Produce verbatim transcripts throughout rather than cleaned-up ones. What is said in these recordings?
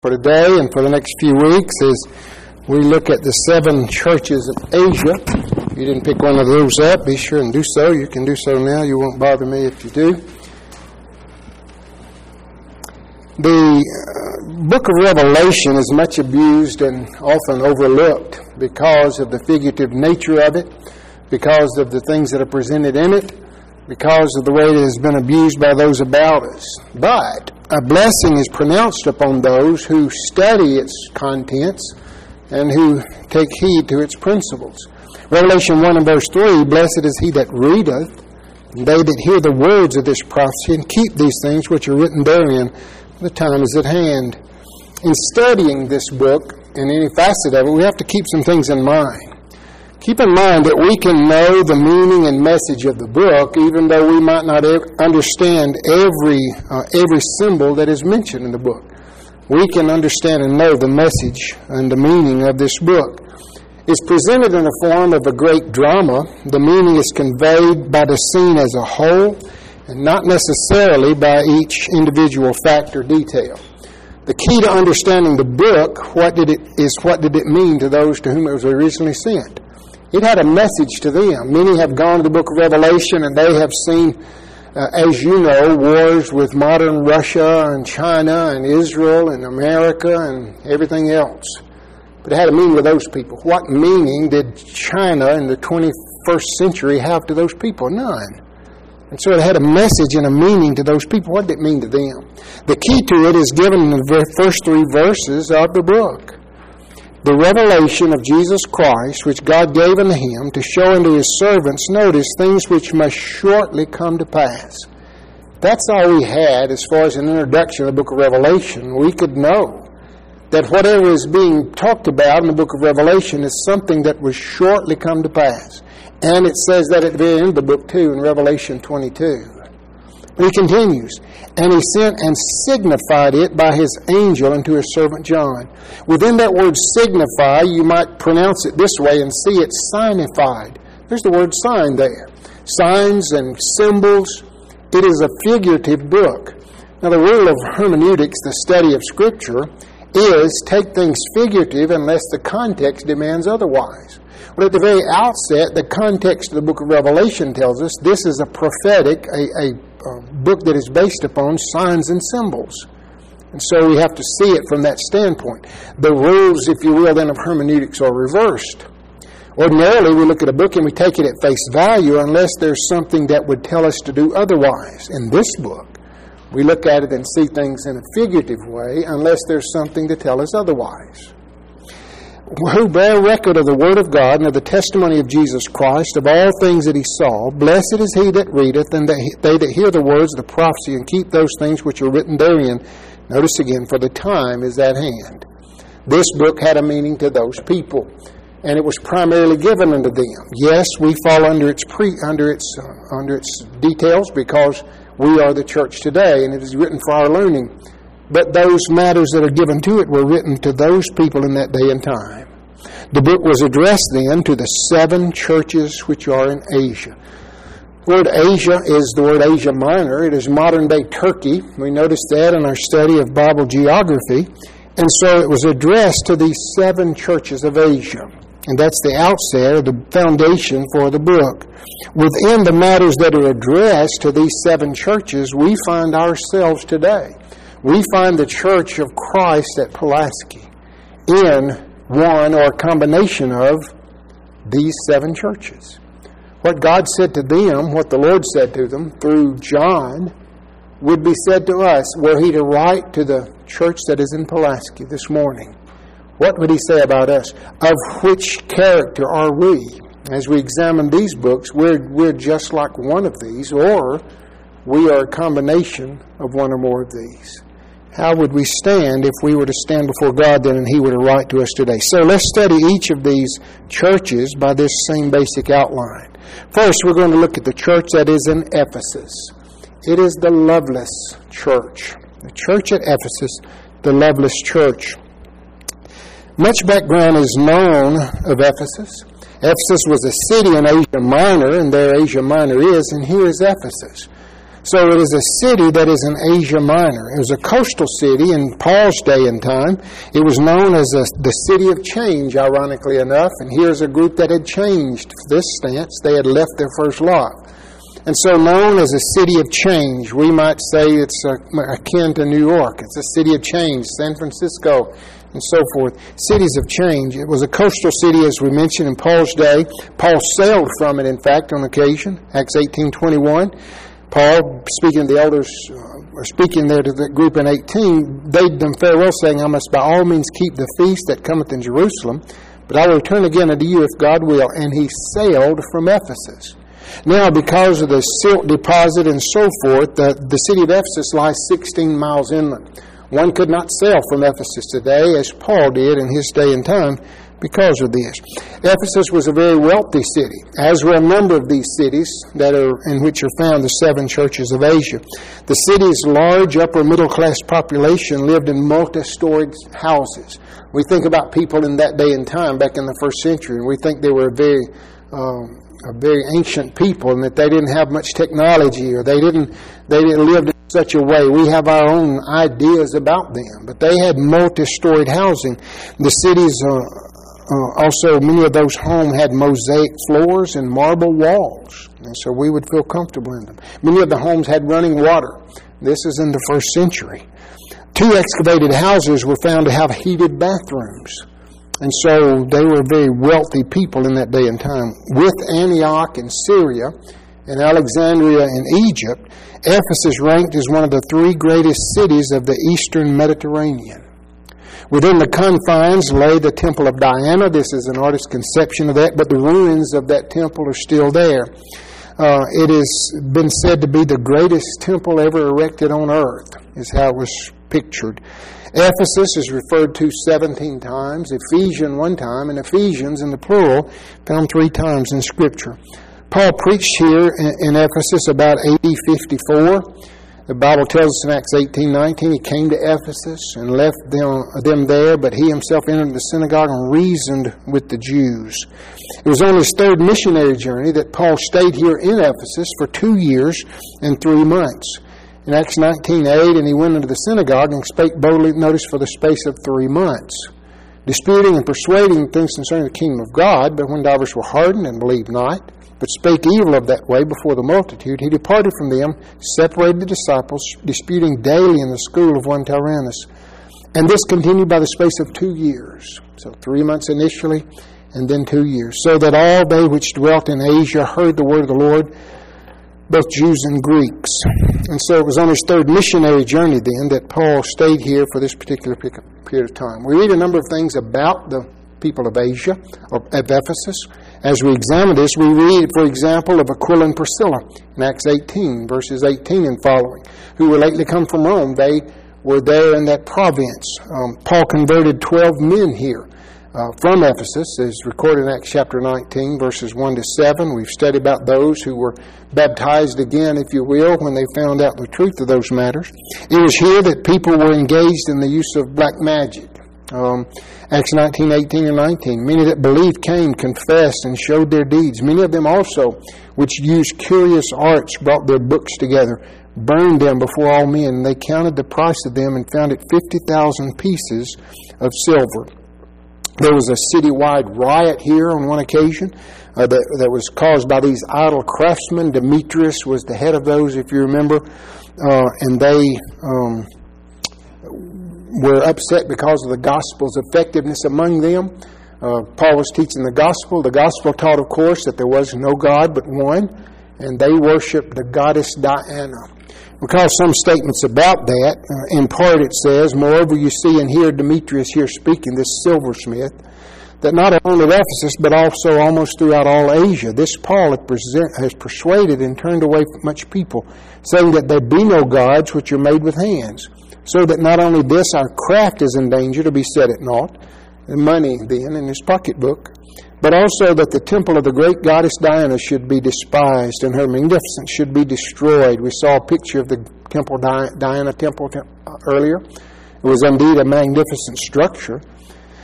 For today and for the next few weeks as we look at the seven churches of Asia. If you didn't pick one of those up, be sure and do so. You can do so now. You won't bother me if you do. The uh, book of Revelation is much abused and often overlooked because of the figurative nature of it, because of the things that are presented in it, because of the way it has been abused by those about us. But a blessing is pronounced upon those who study its contents and who take heed to its principles. Revelation one and verse three, "Blessed is he that readeth, and they that hear the words of this prophecy, and keep these things which are written therein, for the time is at hand." In studying this book, and any facet of it, we have to keep some things in mind. Keep in mind that we can know the meaning and message of the book, even though we might not understand every uh, every symbol that is mentioned in the book. We can understand and know the message and the meaning of this book. It's presented in the form of a great drama. The meaning is conveyed by the scene as a whole, and not necessarily by each individual fact or detail. The key to understanding the book, what did it is what did it mean to those to whom it was originally sent? It had a message to them. Many have gone to the book of Revelation and they have seen, uh, as you know, wars with modern Russia and China and Israel and America and everything else. But it had a meaning to those people. What meaning did China in the twenty-first century have to those people? None. And so it had a message and a meaning to those people. What did it mean to them? The key to it is given in the first three verses of the book. The revelation of Jesus Christ, which God gave unto him to show unto his servants, notice, things which must shortly come to pass. That's all we had as far as an introduction to the book of Revelation. We could know that whatever is being talked about in the book of Revelation is something that will shortly come to pass. And it says that at the very end of the book too, in Revelation twenty-two. But he continues, "And he sent and signified it by his angel unto his servant John." Within that word signify, you might pronounce it this way and see it signified. There's the word sign there. Signs and symbols. It is a figurative book. Now the rule of hermeneutics, the study of Scripture, is take things figurative unless the context demands otherwise. Well, at the very outset, the context of the book of Revelation tells us this is a prophetic, a, a, a book that is based upon signs and symbols. And so we have to see it from that standpoint. The rules, if you will, then of hermeneutics are reversed. Ordinarily, we look at a book and we take it at face value unless there's something that would tell us to do otherwise. In this book, we look at it and see things in a figurative way unless there's something to tell us otherwise. Who bear record of the word of God and of the testimony of Jesus Christ, of all things that he saw. Blessed is he that readeth, and they that hear the words of the prophecy, and keep those things which are written therein. Notice again, for the time is at hand. This book had a meaning to those people, and it was primarily given unto them. Yes, we fall under its pre, under its uh, under its details because we are the church today, and it is written for our learning. But those matters that are given to it were written to those people in that day and time. The book was addressed then to the seven churches which are in Asia. The word Asia is the word Asia Minor. It is modern-day Turkey. We noticed that in our study of Bible geography. And so it was addressed to these seven churches of Asia. And that's the outset, the foundation for the book. Within the matters that are addressed to these seven churches, we find ourselves today. We find the Church of Christ at Pulaski in one or a combination of these seven churches. What God said to them, what the Lord said to them through John, would be said to us were he to write to the church that is in Pulaski this morning. What would he say about us? Of which character are we? As we examine these books, we're, we're just like one of these, or we are a combination of one or more of these. How would we stand if we were to stand before God then and he were to write to us today? So let's study each of these churches by this same basic outline. First, we're going to look at the church that is in Ephesus. It is the loveless church. The church at Ephesus, the loveless church. Much background is known of Ephesus. Ephesus was a city in Asia Minor, and there Asia Minor is, and here is Ephesus. So it is a city that is in Asia Minor. It was a coastal city in Paul's day and time. It was known as a, the city of change, ironically enough. And here's a group that had changed this stance. They had left their first love. And so known as a city of change, we might say it's uh, akin to New York. It's a city of change, San Francisco, and so forth. Cities of change. It was a coastal city, as we mentioned, in Paul's day. Paul sailed from it, in fact, on occasion, Acts eighteen twenty-one. Paul, speaking to the elders, uh, or speaking there to the group in eighteen, bade them farewell, saying, I must by all means keep the feast that cometh in Jerusalem, but I will return again unto you if God will. And he sailed from Ephesus. Now, because of the silt deposit and so forth, the, the city of Ephesus lies sixteen miles inland. One could not sail from Ephesus today, as Paul did in his day and time, because of this. Ephesus was a very wealthy city, as were a number of these cities that are in which are found the seven churches of Asia. The city's large upper middle class population lived in multi-storied houses. We think about people in that day and time, back in the first century, and we think they were a very um, a very ancient people, and that they didn't have much technology, or they didn't they didn't live in such a way. We have our own ideas about them, but they had multi-storied housing. The city's uh, uh, also, many of those homes had mosaic floors and marble walls, and so we would feel comfortable in them. Many of the homes had running water. This is in the first century. Two excavated houses were found to have heated bathrooms. And so they were very wealthy people in that day and time. With Antioch in Syria and Alexandria in Egypt, Ephesus ranked as one of the three greatest cities of the eastern Mediterranean. Within the confines lay the Temple of Diana. This is an artist's conception of that, but the ruins of that temple are still there. Uh, it has been said to be the greatest temple ever erected on earth, is how it was pictured. Ephesus is referred to seventeen times, Ephesians one time, and Ephesians in the plural found three times in Scripture. Paul preached here in, in Ephesus about A D fifty-four. The Bible tells us in Acts eighteen nineteen, he came to Ephesus and left them, them there, but he himself entered the synagogue and reasoned with the Jews. It was on his third missionary journey that Paul stayed here in Ephesus for two years and three months. In Acts nineteen eight, and he went into the synagogue and spake boldly, notice, for the space of three months, disputing and persuading things concerning the kingdom of God. But when divers were hardened and believed not, but spake evil of that way before the multitude, he departed from them, separated the disciples, disputing daily in the school of one Tyrannus. And this continued by the space of two years. So three months initially, and then two years. So that all they which dwelt in Asia heard the word of the Lord, both Jews and Greeks. And so it was on his third missionary journey then that Paul stayed here for this particular period of time. We read a number of things about the people of Asia, or of Ephesus. As we examine this, we read, for example, of Aquila and Priscilla in Acts eighteen, verses eighteen and following, who were lately come from Rome. They were there in that province. Um, Paul converted twelve men here. Uh, from Ephesus, as recorded in Acts chapter nineteen, verses one to seven. We've studied about those who were baptized again, if you will, when they found out the truth of those matters. It was here that people were engaged in the use of black magic. Um, Acts nineteen, eighteen, and nineteen. Many that believed came, confessed, and showed their deeds. Many of them also, which used curious arts, brought their books together, burned them before all men. They counted the price of them and found it fifty thousand pieces of silver. There was a citywide riot here on one occasion uh, that, that was caused by these idol craftsmen. Demetrius was the head of those, if you remember, uh, and they um, were upset because of the gospel's effectiveness among them. Uh, Paul was teaching the gospel. The gospel taught, of course, that there was no God but one, and they worshipped the goddess Diana. Recall some statements about that. Uh, in part it says, moreover you see and hear Demetrius here speaking, this silversmith, that not only at Ephesus, but also almost throughout all Asia, this Paul has, present, has persuaded and turned away much people, saying that there be no gods which are made with hands, so that not only this our craft is in danger to be set at naught, the money then in his pocketbook, but also that the temple of the great goddess Diana should be despised and her magnificence should be destroyed. We saw a picture of the temple Diana temple earlier. It was indeed a magnificent structure.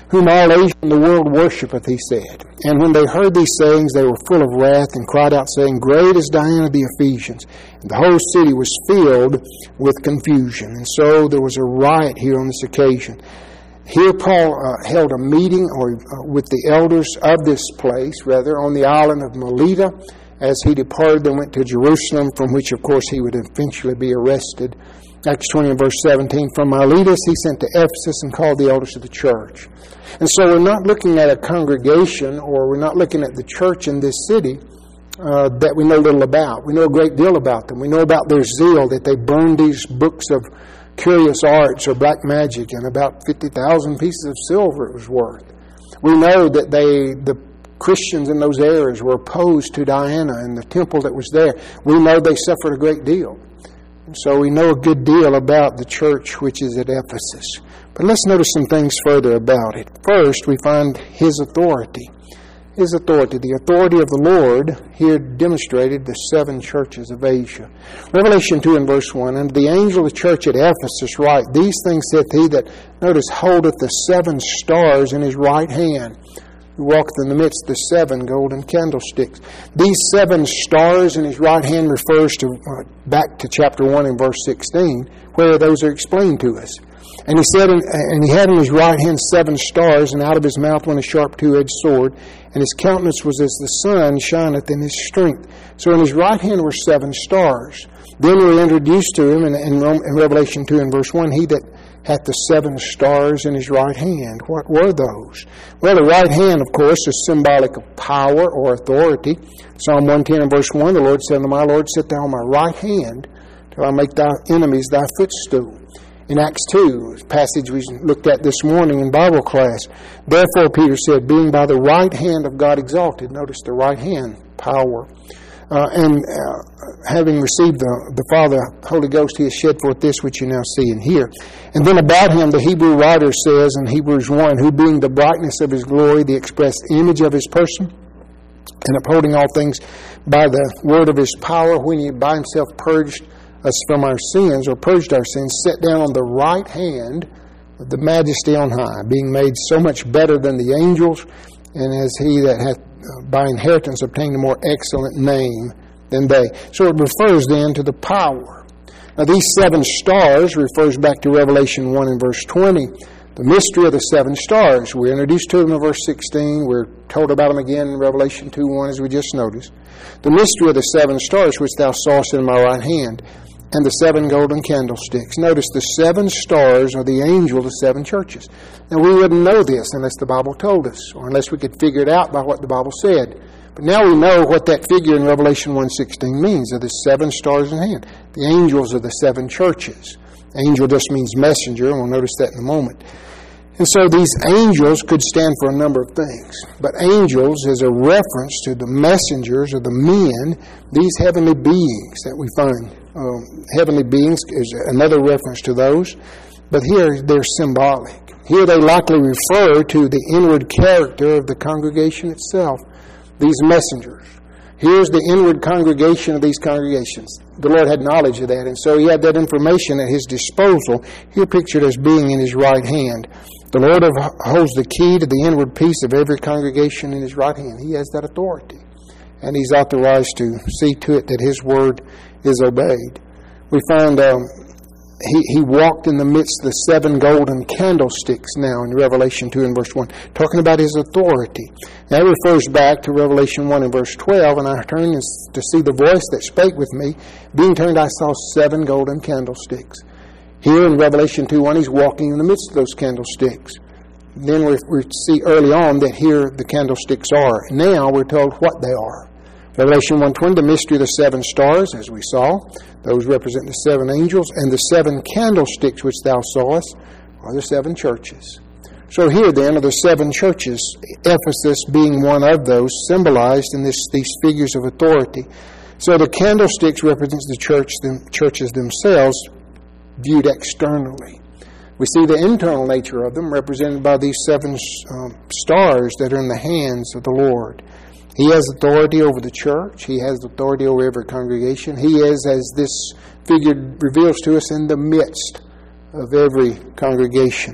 whom all Asia and the world worshipeth, he said. And when they heard these sayings, they were full of wrath, and cried out, saying, Great is Diana of the Ephesians. And the whole city was filled with confusion. And so there was a riot here on this occasion. Here Paul uh, held a meeting or uh, with the elders of this place, rather, on the island of Melita. As he departed and went to Jerusalem, from which, of course, he would eventually be arrested. Acts twenty and verse seventeen, from Miletus he sent to Ephesus and called the elders of the church. And so we're not looking at a congregation, or we're not looking at the church in this city uh, that we know little about. We know a great deal about them. We know about their zeal, that they burned these books of curious arts or black magic, and about fifty thousand pieces of silver it was worth. We know that they, the Christians in those areas were opposed to Diana and the temple that was there. We know they suffered a great deal. And so we know a good deal about the church which is at Ephesus. But let's notice some things further about it. First, we find his authority. His authority, the authority of the Lord, here demonstrated the seven churches of Asia. Revelation two and verse one, And the angel of the church at Ephesus write, These things saith he that, notice, holdeth the seven stars in his right hand, who walketh in the midst of the seven golden candlesticks. These seven stars in his right hand refers to uh, back to chapter one and verse sixteen, where those are explained to us. And he said, in, and he had in his right hand seven stars, and out of his mouth went a sharp two-edged sword, and his countenance was as the sun shineth in his strength. So in his right hand were seven stars. Then we're introduced to him in, in, in Revelation two and verse one, he that hath the seven stars in his right hand. What were those? Well, the right hand, of course, is symbolic of power or authority. Psalm one ten and verse one, the Lord said unto my Lord, Sit thou on my right hand, till I make thy enemies thy footstool. In Acts two, a passage we looked at this morning in Bible class, Therefore, Peter said, being by the right hand of God exalted. Notice the right hand, power. Uh, and uh, having received the, the Father, Holy Ghost, he has shed forth this which you now see and hear. And then about him, the Hebrew writer says in Hebrews one, who being the brightness of his glory, the express image of his person, and upholding all things by the word of his power, when he by himself purged us from our sins, or purged our sins, sat down on the right hand of the majesty on high, being made so much better than the angels, and as he that hath by inheritance obtained a more excellent name than they. So it refers then to the power. Now these seven stars refers back to Revelation one and verse twenty, the mystery of the seven stars. We're introduced to them in verse sixteen. We're told about them again in Revelation two one, as we just noticed. The mystery of the seven stars which thou sawest in my right hand, and the seven golden candlesticks. Notice the seven stars are the angel of the seven churches. Now we wouldn't know this unless the Bible told us, or unless we could figure it out by what the Bible said. But now we know what that figure in Revelation one sixteen means, of the seven stars in hand. The angels of the seven churches. Angel just means messenger, and we'll notice that in a moment. And so these angels could stand for a number of things. But angels is a reference to the messengers or the men, these heavenly beings that we find. Um, heavenly beings is another reference to those. But here they're symbolic. Here they likely refer to the inward character of the congregation itself, these messengers. Here's the inward congregation of these congregations. The Lord had knowledge of that, and so he had that information at his disposal, here pictured as being in his right hand. The Lord holds the key to the inward peace of every congregation in his right hand. He has that authority, and he's authorized to see to it that his word is obeyed. We find um, he, he walked in the midst of the seven golden candlesticks now in Revelation two and verse one, talking about his authority. That refers back to Revelation one and verse twelve, and I turned to see the voice that spake with me. Being turned, I saw seven golden candlesticks. Here in Revelation two one, he's walking in the midst of those candlesticks. Then we, we see early on that here the candlesticks are. Now we're told what they are. Revelation one twenty, the mystery of the seven stars, as we saw. Those represent the seven angels. And the seven candlesticks which thou sawest are the seven churches. So here then are the seven churches, Ephesus being one of those, symbolized in this, these figures of authority. So the candlesticks represents the church, the churches themselves, viewed externally. We see the internal nature of them represented by these seven um, stars that are in the hands of the Lord. He has authority over the church. He has authority over every congregation. He is, as this figure reveals to us, in the midst of every congregation.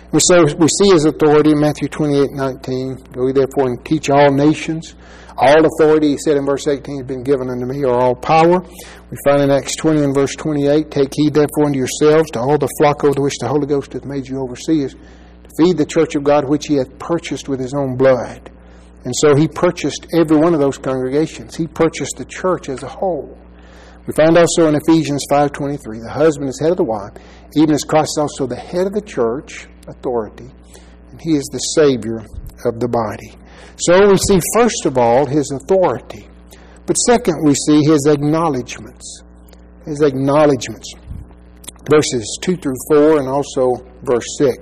And so we see his authority in Matthew twenty-eight nineteen. Go ye therefore and teach all nations. All authority, he said in verse eighteen, has been given unto me, or all power. We find in Acts twenty and verse twenty-eight, take heed therefore unto yourselves to all the flock over which the Holy Ghost hath made you overseers, to feed the church of God which he hath purchased with his own blood. And so he purchased every one of those congregations. He purchased the church as a whole. We find also in Ephesians five twenty-three, the husband is head of the wife, even as Christ is also the head of the church, authority, and he is the Savior of the body. So we see, first of all, his authority. But second, we see his acknowledgments. His acknowledgments. Verses two through four and also verse six.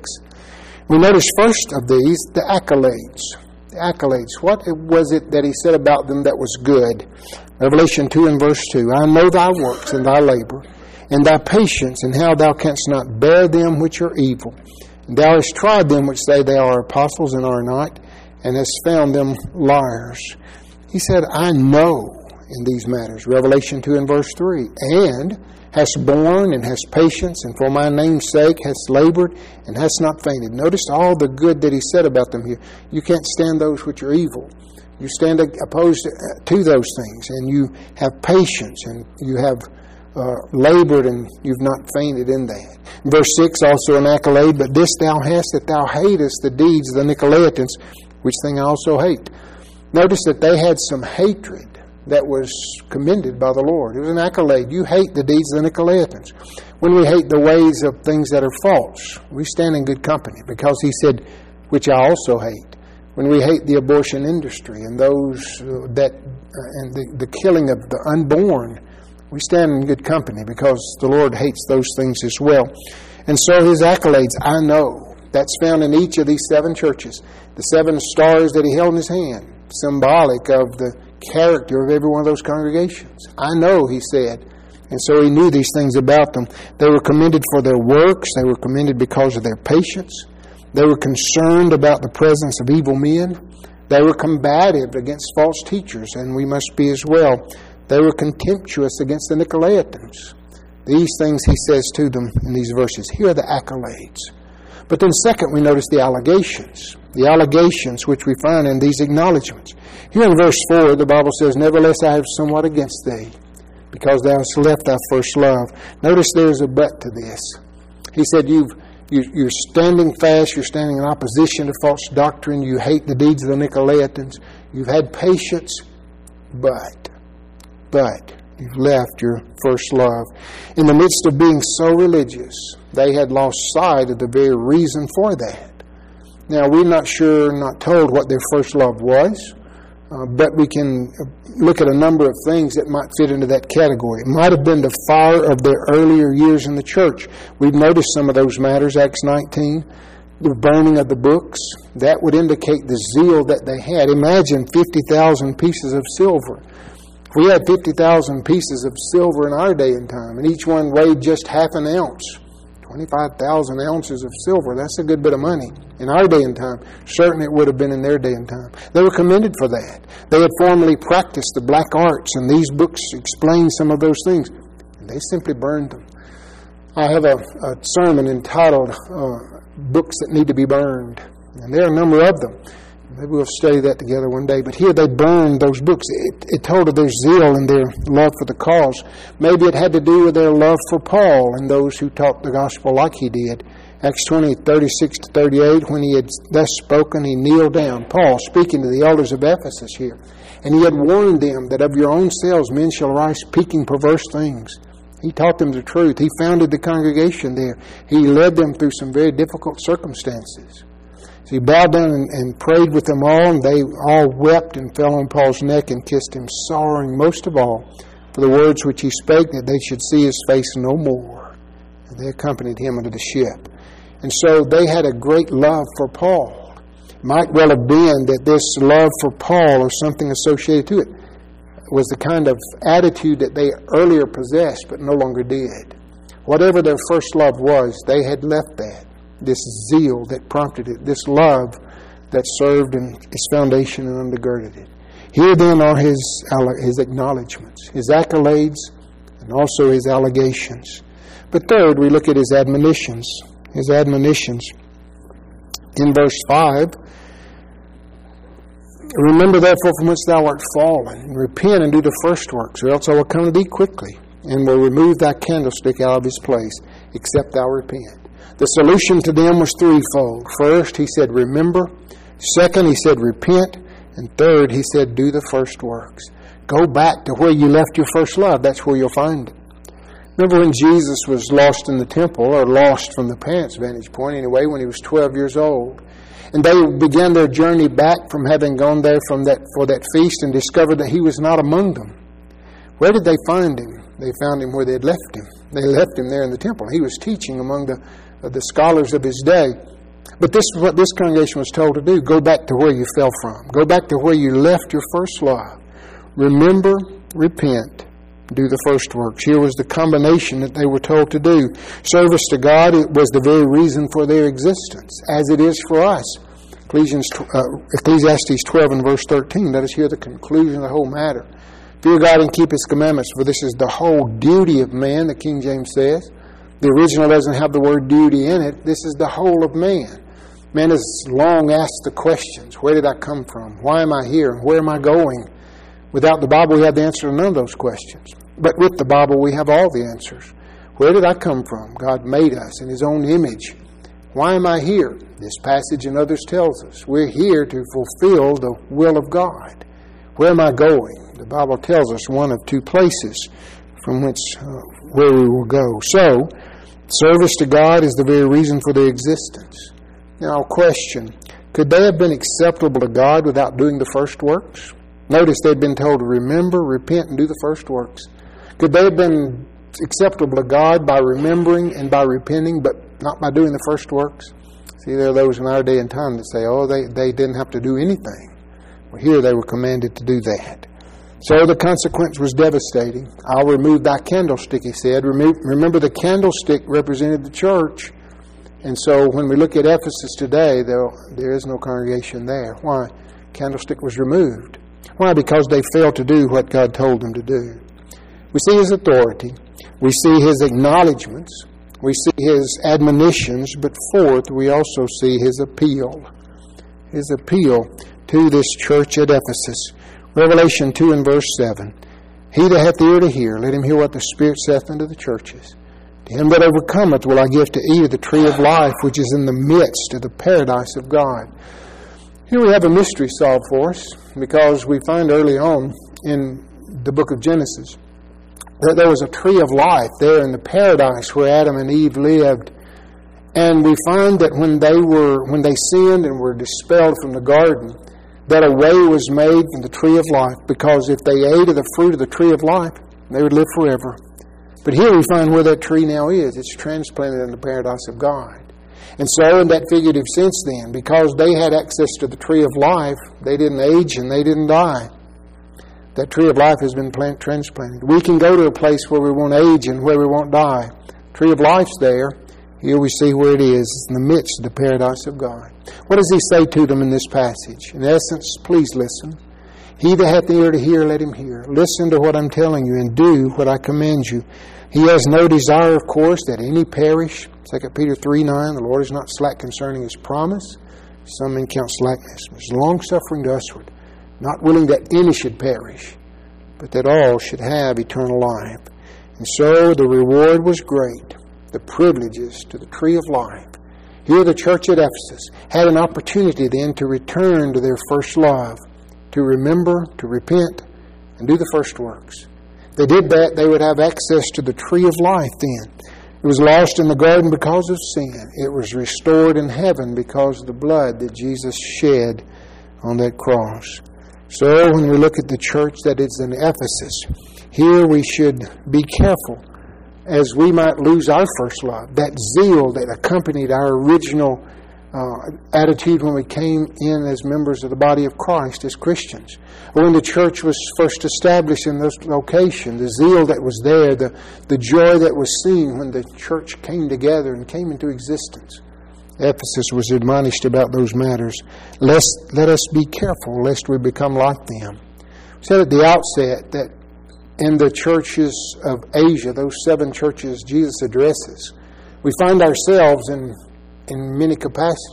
We notice first of these, the accolades. The accolades. What was it that he said about them that was good? Revelation two and verse two. I know thy works and thy labor, and thy patience, and how thou canst not bear them which are evil. And thou hast tried them which say they are apostles and are not, and hast found them liars. He said, I know in these matters. Revelation two and verse three. And hast borne and hast patience, and for my name's sake hast labored and hast not fainted. Notice all the good that he said about them here. You can't stand those which are evil. You stand opposed to those things, and you have patience, and you have uh, labored, and you've not fainted in that. Verse six, also an accolade, but this thou hast, that thou hatest the deeds of the Nicolaitans, which thing I also hate. Notice that they had some hatred that was commended by the Lord. It was an accolade. You hate the deeds of the Nicolaitans. When we hate the ways of things that are false, we stand in good company, because he said, which I also hate. When we hate the abortion industry and those uh, that uh, and the, the killing of the unborn, we stand in good company, because the Lord hates those things as well. And so his accolades, I know, that's found in each of these seven churches. The seven stars that he held in his hand, symbolic of the character of every one of those congregations. I know, he said. And so he knew these things about them. They were commended for their works. They were commended because of their patience. They were concerned about the presence of evil men. They were combative against false teachers, and we must be as well. They were contemptuous against the Nicolaitans. These things he says to them in these verses. Here are the accolades. But then second, we notice the allegations. The allegations which we find in these acknowledgments. Here in verse four, the Bible says, nevertheless I have somewhat against thee, because thou hast left thy first love. Notice there's a but to this. He said, you've You're standing fast. You're standing in opposition to false doctrine. You hate the deeds of the Nicolaitans. You've had patience, but, but, you've left your first love. In the midst of being so religious, they had lost sight of the very reason for that. Now, we're not sure, not told what their first love was, uh, but we can look at a number of things that might fit into that category. It might have been the fire of their earlier years in the church. We've noticed some of those matters, Acts nineteen, the burning of the books. That would indicate the zeal that they had. Imagine fifty thousand pieces of silver. If we had fifty thousand pieces of silver in our day and time, and each one weighed just half an ounce, twenty-five thousand ounces of silver, that's a good bit of money. In our day and time, certainly it would have been in their day and time. They were commended for that. They had formerly practiced the black arts, and these books explain some of those things. And they simply burned them. I have a, a sermon entitled uh, Books That Need to Be Burned. And there are a number of them. Maybe we'll study that together one day. But here they burned those books. It, it told of their zeal and their love for the cause. Maybe it had to do with their love for Paul and those who taught the gospel like he did. Acts twenty, thirty-six to thirty-eight, when he had thus spoken, he kneeled down. Paul speaking to the elders of Ephesus here. And he had warned them that of your own selves men shall rise speaking perverse things. He taught them the truth. He founded the congregation there. He led them through some very difficult circumstances. So he bowed down and, and prayed with them all, and they all wept and fell on Paul's neck and kissed him, sorrowing most of all for the words which he spake, that they should see his face no more. And they accompanied him into the ship. And so they had a great love for Paul. It might well have been that this love for Paul, or something associated to it, was the kind of attitude that they earlier possessed but no longer did. Whatever their first love was, they had left that. This zeal that prompted it, this love that served in its foundation and undergirded it. Here then are his, his acknowledgments, his accolades, and also his allegations. But third, we look at his admonitions. His admonitions. In verse five, remember therefore from whence thou art fallen, and repent and do the first works, or else I will come to thee quickly, and will remove thy candlestick out of his place, except thou repent. The solution to them was threefold. First, he said, remember. Second, he said, repent. And third, he said, do the first works. Go back to where you left your first love. That's where you'll find it. Remember when Jesus was lost in the temple, or lost from the parents' vantage point anyway, when he was twelve years old. And they began their journey back from having gone there from that for that feast and discovered that he was not among them. Where did they find him? They found him where they had left him. They left him there in the temple. He was teaching among the, uh, the scholars of his day. But this is what this congregation was told to do. Go back to where you fell from. Go back to where you left your first love. Remember, repent, do the first works. Here was the combination that they were told to do. Service to God, it was the very reason for their existence, as it is for us. Ecclesiastes, uh, Ecclesiastes twelve and verse thirteen, let us hear the conclusion of the whole matter. Fear God and keep His commandments, for this is the whole duty of man, the King James says. The original doesn't have the word duty in it. This is the whole of man. Man has long asked the questions, where did I come from? Why am I here? Where am I going? Without the Bible, we have the answer to none of those questions. But with the Bible, we have all the answers. Where did I come from? God made us in His own image. Why am I here? This passage and others tells us we're here to fulfill the will of God. Where am I going? The Bible tells us one of two places from which uh, where we will go. So, service to God is the very reason for their existence. Now, question, could they have been acceptable to God without doing the first works? Notice they'd been told to remember, repent, and do the first works. Could they have been acceptable to God by remembering and by repenting, but not by doing the first works? See, there are those in our day and time that say, oh, they, they didn't have to do anything. Well, here they were commanded to do that. So the consequence was devastating. I'll remove thy candlestick, he said. Remove, remember, the candlestick represented the church. And so when we look at Ephesus today, there, there is no congregation there. Why? Candlestick was removed. Why? Because they failed to do what God told them to do. We see His authority. We see His acknowledgments. We see His admonitions. But fourth, we also see His appeal. His appeal to this church at Ephesus. Revelation two and verse seven. He that hath ear to hear, let him hear what the Spirit saith unto the churches. To him that overcometh will I give to eat of the tree of life, which is in the midst of the paradise of God. Here we have a mystery solved for us, because we find early on in the book of Genesis that there was a tree of life there in the paradise where Adam and Eve lived. And we find that when they were when they sinned and were dispelled from the garden, that a way was made from the tree of life, because if they ate of the fruit of the tree of life, they would live forever. But here we find where that tree now is. It's transplanted in the paradise of God. And so in that figurative sense then, because they had access to the tree of life, they didn't age and they didn't die. That tree of life has been plant, transplanted. We can go to a place where we won't age and where we won't die. Tree of life's there. Here we see where it is. It's in the midst of the paradise of God. What does He say to them in this passage? In essence, please listen. He that hath ear to hear, let him hear. Listen to what I'm telling you and do what I command you. He has no desire, of course, that any perish. Second Peter three nine, the Lord is not slack concerning His promise. Some men count slackness, but is long-suffering to usward, not willing that any should perish, but that all should have eternal life. And so the reward was great, the privileges to the tree of life. Here the church at Ephesus had an opportunity then to return to their first love, to remember, to repent, and do the first works. If they did that, they would have access to the tree of life then. It was lost in the garden because of sin. It was restored in heaven because of the blood that Jesus shed on that cross. So when we look at the church that is in Ephesus, here we should be careful, as we might lose our first love, that zeal that accompanied our original uh, attitude when we came in as members of the body of Christ, as Christians. Or when the church was first established in this location, the zeal that was there, the, the joy that was seen when the church came together and came into existence. Ephesus was admonished about those matters. Lest, let us be careful lest we become like them. We said at the outset that in the churches of Asia, those seven churches Jesus addresses, we find ourselves in, in many capacities.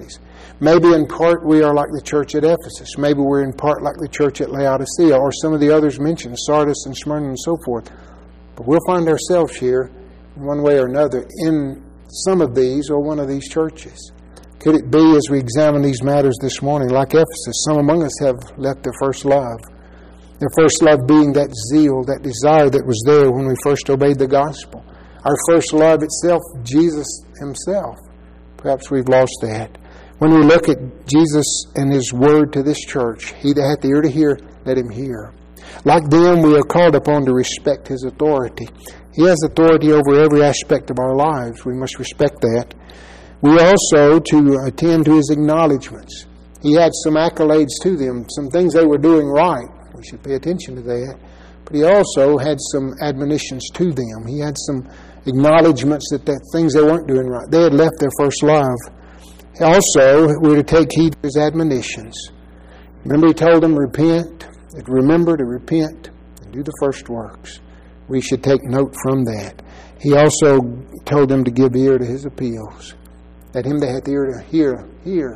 Maybe in part we are like the church at Ephesus. Maybe we're in part like the church at Laodicea, or some of the others mentioned, Sardis and Smyrna and so forth. But we'll find ourselves here, in one way or another, in some of these or one of these churches. Could it be, as we examine these matters this morning, like Ephesus, some among us have left their first love? Their first love being that zeal, that desire that was there when we first obeyed the gospel. Our first love itself, Jesus himself. Perhaps we've lost that. When we look at Jesus and his word to this church, he that hath the ear to hear, let him hear. Like them, we are called upon to respect his authority. He has authority over every aspect of our lives. We must respect that. We also to attend to his acknowledgments. He had some accolades to them, some things they were doing right. We should pay attention to that. But he also had some admonitions to them. He had some acknowledgments that the things they weren't doing right. They had left their first love. Also, we're to take heed to his admonitions. Remember, he told them, repent, remember to repent and do the first works. We should take note from that. He also told them to give ear to his appeals. Let him that hath ear to hear, hear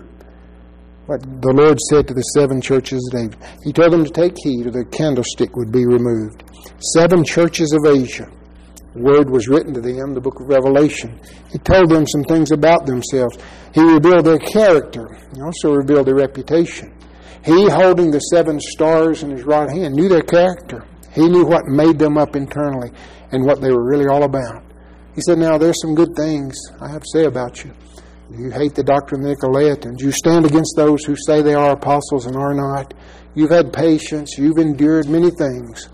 what the Lord said to the seven churches of Asia. He told them to take heed, or the candlestick would be removed. Seven churches of Asia. Word was written to them, the book of Revelation. He told them some things about themselves. He revealed their character. He also revealed their reputation. He, holding the seven stars in his right hand, knew their character. He knew what made them up internally and what they were really all about. He said, now there's some good things I have to say about you. You hate the doctrine of the Nicolaitans. You stand against those who say they are apostles and are not. You've had patience. You've endured many things.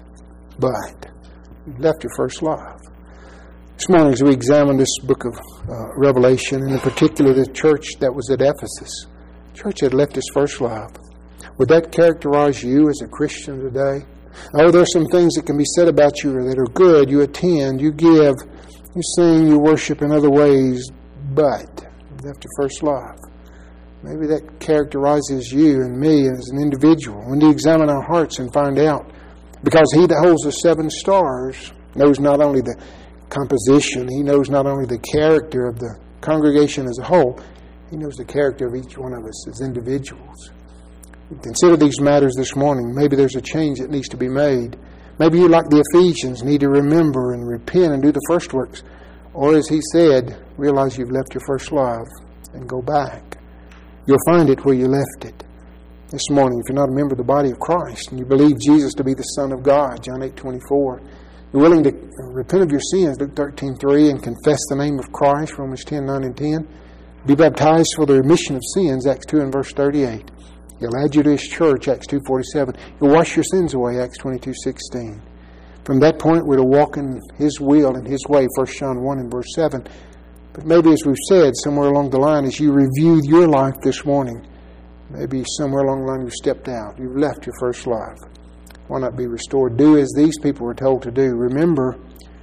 But you've left your first love. This morning, as we examine this book of uh, Revelation, and in particular the church that was at Ephesus, the church had left its first love. Would that characterize you as a Christian today? Oh, there are some things that can be said about you that are good. You attend, you give, you sing, you worship in other ways, but you left your first love. Maybe that characterizes you and me as an individual. We need to examine our hearts and find out. Because he that holds the seven stars knows not only the composition, he knows not only the character of the congregation as a whole, he knows the character of each one of us as individuals. Consider these matters this morning. Maybe there's a change that needs to be made. Maybe you, like the Ephesians, need to remember and repent and do the first works. Or as he said, realize you've left your first love and go back. You'll find it where you left it. This morning, if you're not a member of the body of Christ and you believe Jesus to be the Son of God, John eight twenty-four, you're willing to repent of your sins, Luke thirteen three, and confess the name of Christ, Romans ten nine and ten, be baptized for the remission of sins, Acts two and verse thirty-eight. He'll add you to his church, Acts two forty-seven. He'll wash your sins away, Acts twenty-two sixteen. From that point, we're to walk in his will and his way, First John one and verse seven. But maybe, as we've said, somewhere along the line, as you reviewed your life this morning, maybe somewhere along the line you've stepped out. You've left your first love. Why not be restored? Do as these people were told to do. Remember,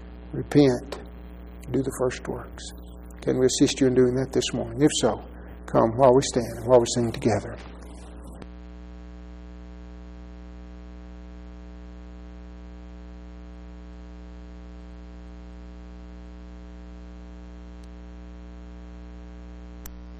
repent, do the first works. Can we assist you in doing that this morning? If so, come while we stand and while we sing together.